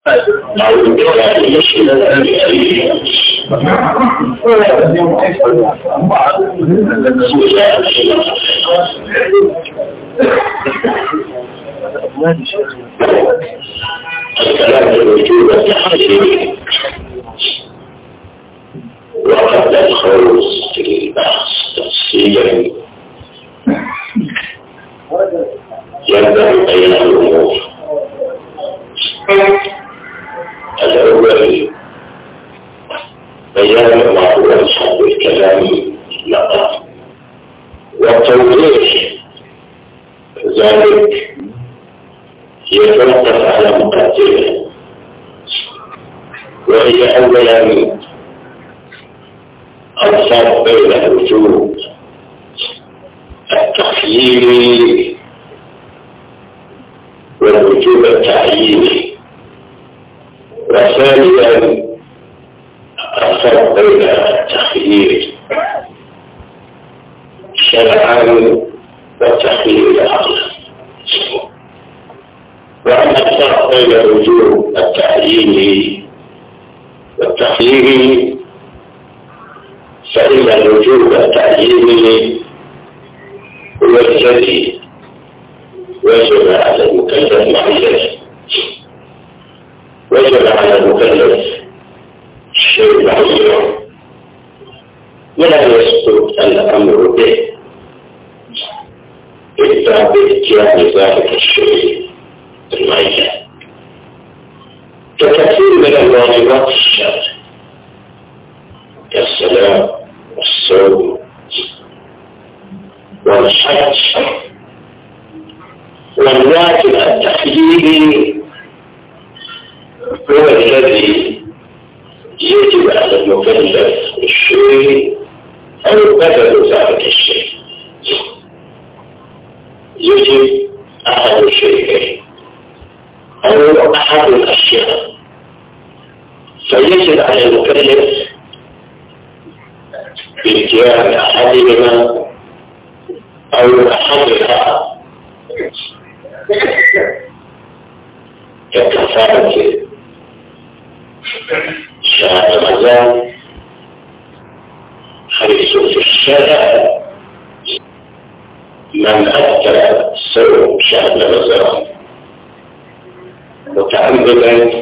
أو الدولة المشكلة الكلام الوجود التحريري وقبل الخوض في البحث تفصيلا ينبغي بين الأمور. الأول بيان ما هو الحد الكلام لقى وتوضيح ذلك يتوقف على مقدمة، وهي أولا الفرق بين الوجوب التخييري والوجوب التعييني، وثانيا الفرق بين التخيير شرعا والتخيير عقلا. وأما الفرق بين الوجوب التعييني والتخييري فإن الوجوب التعييني هو الذي وجب على المكلف معينه، وجب على المكلف شيء معين ولا يسقط الأمر به إلا بإتيان ذلك الشيء المعين، ككثير من الواجبات الشرعية كالصلاة والصوم والحج. والواجب التخييري هو الذي يجب على المكلف الشيء أو بدل ذلك الشيء، يجب أحد الشيئين أو أحد الأشياء، فيجب على المكلف بإتيان أحدهما أو أحدها ككفارة شهر رمضان، حيث في الشرع من أدى صوم شهر رمضان متعمدا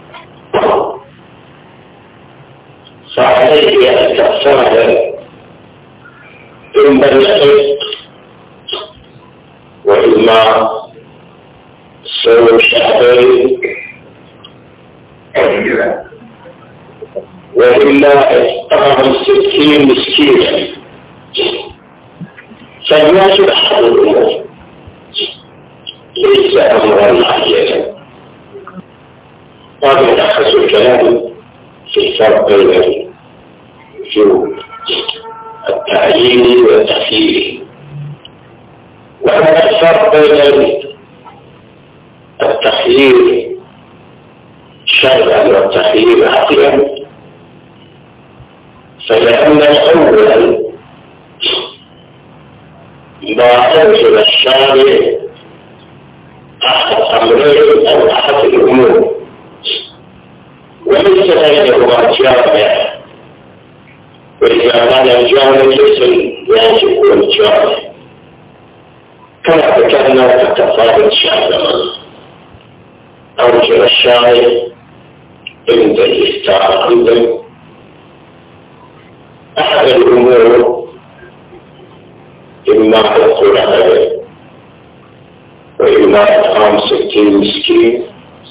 فعليه أن كفارة إما العتق وإما صوم شهرين وإلا إطعام 60 مسكينا، فالواجب أحد الأمور ليس أمرا معينا. هذا ملخص الكلام في الفرق بين الوجوب التعييني والتخييري. وأما الفرق بين التخيير شرعا والتخيير عقلا، فلأن الأول ما أوجب الشارع أحد أمرين أو أحد الأمور وليس بينهما جامع، وإذا كان الجامع ليس الواجب والجامع كما ذكرنا ككفارة الشهر. أوجب الشارع عند الإفتاء أيضا أحد الأمور، إما حق العبد وإما إطعام 60 مسكين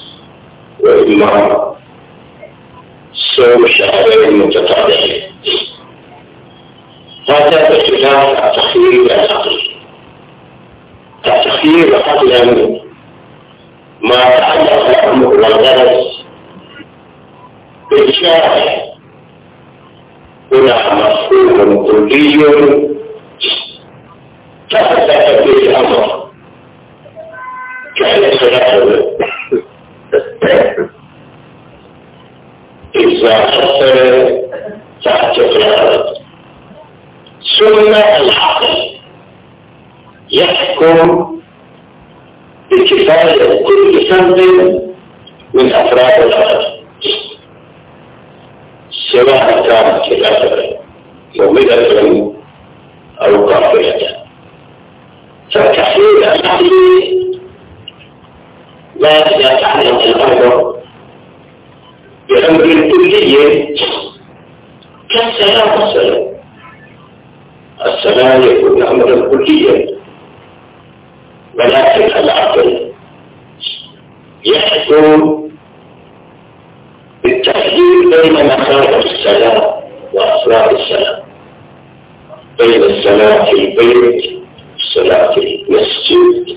وإما صوم شهرين متتابعين. هذا بخلاف التخيير العقلي. التخيير عقلا ما تعلق الأمر والغرض بالشارع هنا مفهوم كلي تحدث به الأمر كان خلافه إذا حصل تحت الأرض، ثم العقل يحكم بكفاية كل فرد من أفراد الأرض، سواء كانت الأرض مؤمنة أو كافرة. فالتحليل العقلي لا يتعلم الأمر بأمر كلي كالسلام مثلا. السلام يكون أمرا كليا، ولكن العقل يحكم بالتحليل بين مخارج السلام وأسرار السلام، بين الصلاة في البيت والصلاة في المسجد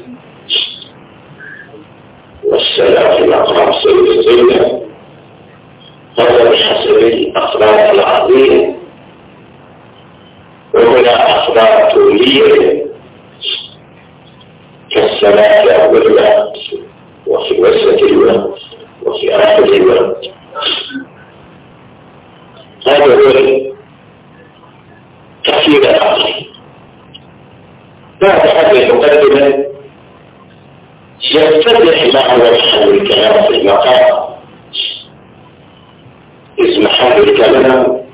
والصلاة في مقام سيد زينب، هذا بحسب الأفراد العظيمة. وهنا أفراد طولية كالصلاة في أول الوقت وفي وسط الوقت وفي آخر الوقت. هذا هو التفسير العقلي. بعد هذه المقدمة يتضح معه محل الكلام في المقام، إذ محل الكلام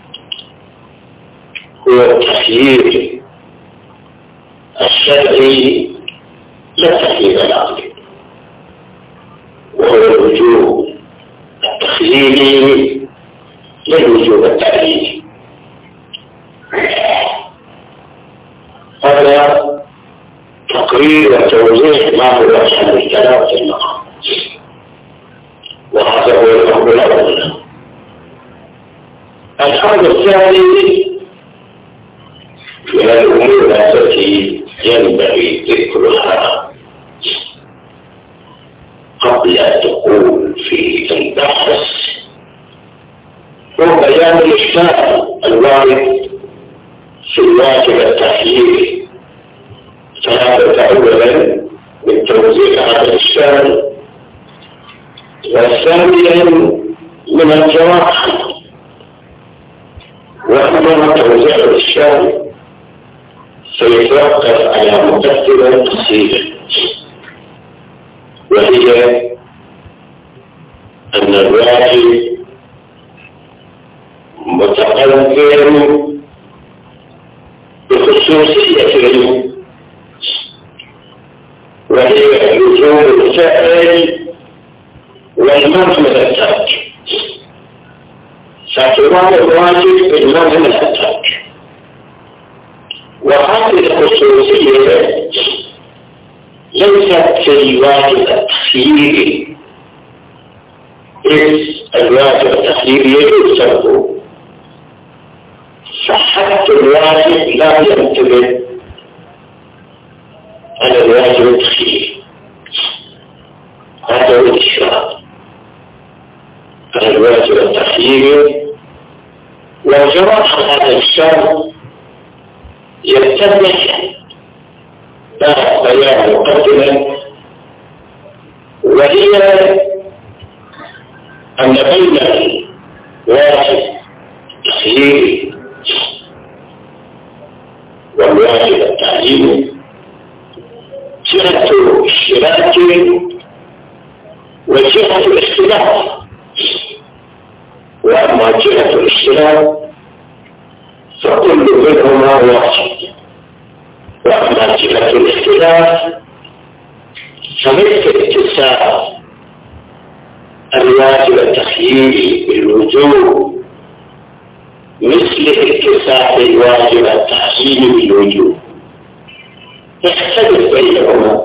هو التخيير الشرعي لا التخيير العقلي، وهو الوجوب التخييري لا الوجوب التعليلي. هذا تقرير وتوضيح ما هو محل الكلام في المقام، وهذا هو الأمر الأول. الأمر الثاني من الأمور التي ينبغي ذكرها قبل الدخول في البحث هو بيان الإشكال الوارد في الواجب التحليلي. فهذا أولا من توزيع هذا الإشكال، وثانيا من الجواب عنه. وأما توزيع الإشكال سيتوقف على مقدمة قصيرة، وهي أن الواجب متقدم بخصوصية العلم، وهي لزوم الفعل والمنع من الترك. فاعتبار الواجب بالمنع من الترك، وهذه الخصوصية ليست في الواجب التخييري، إذ الواجب التخييري يجوز تركه، فحتى الواجب لا ينتبه على الواجب التخييري. هذا هو الإشراف على الواجب التخييري. وجرى هذا الشرط يتضح بعد بيان مقدمة، وهي أن بين الواجب التخييري والواجب التعليمي جهة اشتراك وجهة اختلاف. وأما جهة الاشتراك فكل منهما واحد، وأما جهة الاختلاف فليس اتساع الواجب التخييري بالوجوب مثل اتساع الواجب التعليمي بالوجوب، يختلف بينهما.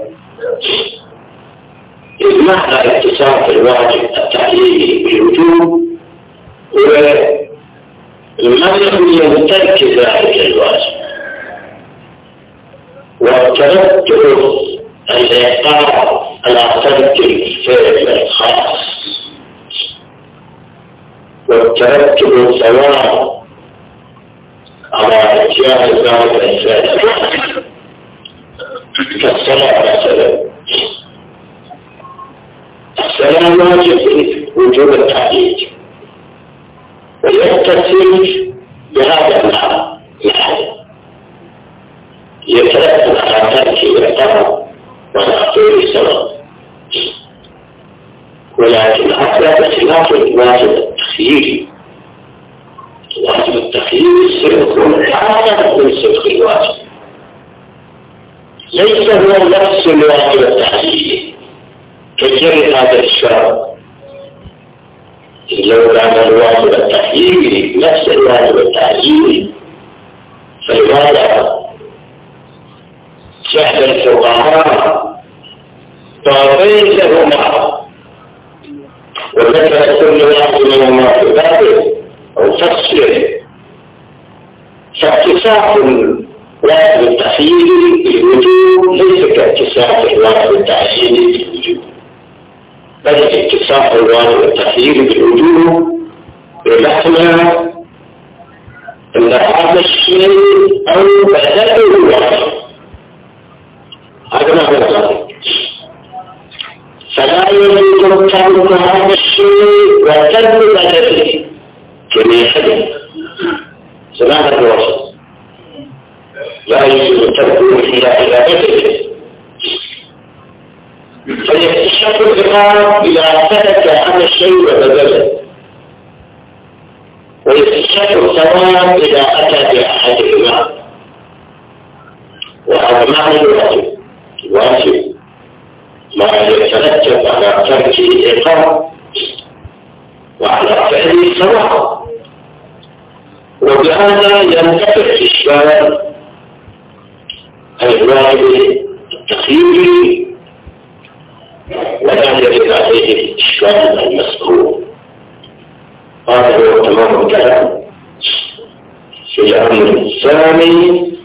إذ معنى اتساع الواجب التعليمي بالوجوب هو المنع من ترك ذلك الواجب وترتب العقاب على ترك الفعل الخاص، وترتب الثواب على اتيان ذلك الفعل كالصلاة مثلا. السلام واجب وجوب التعليل، ويتصل بهذا المعنى يترتب على ترك العقاب وتعطيل الثواب. ولكن هذا بخلاف الواجب التخييري. الواجب التخييري سيكون أعلى من صدق الواجب، ليس هو نفس الواجب التخييري كجري هذا الشرط. لو كان الواجب التخييري نفس الواجب التعييني فلماذا جعل الفقهاء طرفين لهما وذكر كل واحد منهما في بابه أو فصله، فاتساق الواجب التخييري بالوجوب ليس كاتساق الواجب التعييني بالوجوب، بل اتساق الواجب التخييري بالوجوب بمعنى أن هذا الشيء أو بدأه الواجب، هذا معنى ذلك. فلا يجوز ترك هذا الشيء وترك بدأه كما يحدث سماحة الوسط، لا يجوز تركه إلى عبادته. فيكتشف الإمام إذا ترك هذا الشيء وبدله، ويكتشف الثواب إذا أتى بأحدهما، وهذا معنى الواجب ما يترتب على ترك الإقامة وعلى فعل الثواب، وبهذا ينتفع إشكال الواجب التخييري ولا يجب عليه الإشكال المذكور. هذا هو تمام الكلام في الأمر الثاني.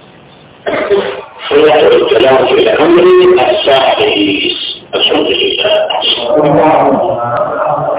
خلاصة الكلام في الأمر السادس. الحمد لله.